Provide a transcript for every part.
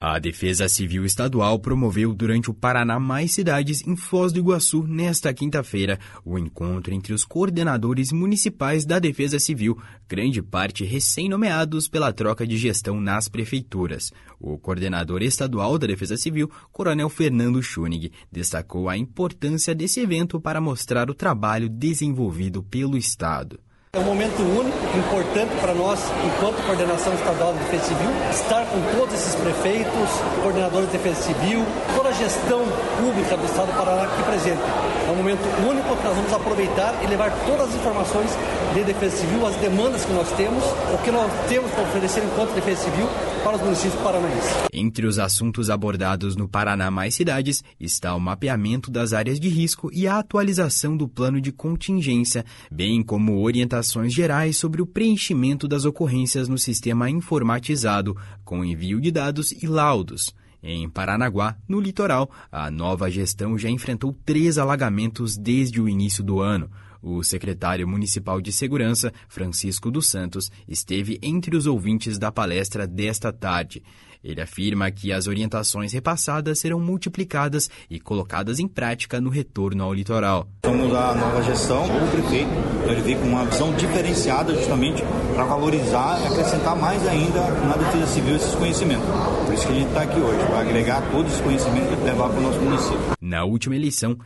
A Defesa Civil Estadual promoveu durante o Paraná Mais Cidades em Foz do Iguaçu, nesta quinta-feira, o encontro entre os coordenadores municipais da Defesa Civil, grande parte recém-nomeados pela troca de gestão nas prefeituras. O coordenador estadual da Defesa Civil, Coronel Fernando Schunig, destacou a importância desse evento para mostrar o trabalho desenvolvido pelo Estado. É um momento único, importante para nós, enquanto coordenação estadual de Defesa Civil, estar com todos esses prefeitos, coordenadores de Defesa Civil, toda a gestão pública do Estado do Paraná aqui presente. É um momento único que nós vamos aproveitar e levar todas as informações de Defesa Civil, as demandas que nós temos, o que nós temos para oferecer enquanto Defesa Civil para os municípios paranaenses. Entre os assuntos abordados no Paraná Mais Cidades está o mapeamento das áreas de risco e a atualização do plano de contingência, bem como orientações gerais sobre o preenchimento das ocorrências no sistema informatizado, com envio de dados e laudos. Em Paranaguá, no litoral, a nova gestão já enfrentou 3 alagamentos desde o início do ano. O secretário municipal de Segurança, Francisco dos Santos, esteve entre os ouvintes da palestra desta tarde. Ele afirma que as orientações repassadas serão multiplicadas e colocadas em prática no retorno ao litoral. Somos a nova gestão, o prefeito, ele veio com uma visão diferenciada justamente para valorizar e acrescentar mais ainda na Defesa Civil esses conhecimentos. Por isso que a gente está aqui hoje, para agregar todo esse conhecimento e levar para o nosso município. Na última eleição,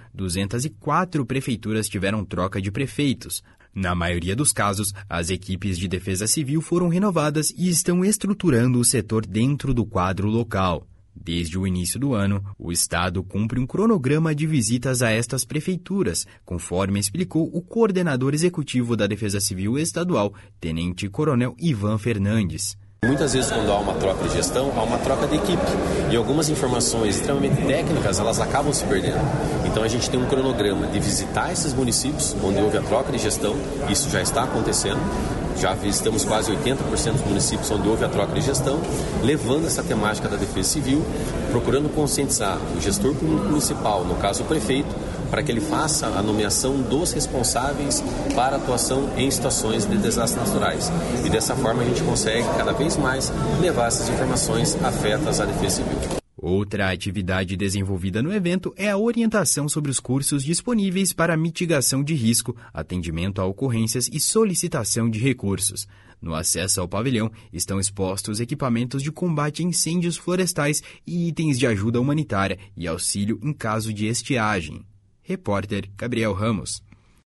204 prefeituras tiveram troca de prefeitos. Na maioria dos casos, as equipes de defesa civil foram renovadas e estão estruturando o setor dentro do quadro local. Desde o início do ano, o Estado cumpre um cronograma de visitas a estas prefeituras, conforme explicou o coordenador executivo da Defesa Civil Estadual, Tenente Coronel Ivan Fernandes. Muitas vezes, quando há uma troca de gestão, há uma troca de equipe. E algumas informações extremamente técnicas, elas acabam se perdendo. Então, a gente tem um cronograma de visitar esses municípios onde houve a troca de gestão. Isso já está acontecendo. Já visitamos quase 80% dos municípios onde houve a troca de gestão, levando essa temática da Defesa Civil, procurando conscientizar o gestor municipal, no caso o prefeito, para que ele faça a nomeação dos responsáveis para atuação em situações de desastres naturais. E dessa forma a gente consegue cada vez mais levar essas informações afetas à Defesa Civil. Outra atividade desenvolvida no evento é a orientação sobre os cursos disponíveis para mitigação de risco, atendimento a ocorrências e solicitação de recursos. No acesso ao pavilhão estão expostos equipamentos de combate a incêndios florestais e itens de ajuda humanitária e auxílio em caso de estiagem. Repórter Gabriel Ramos.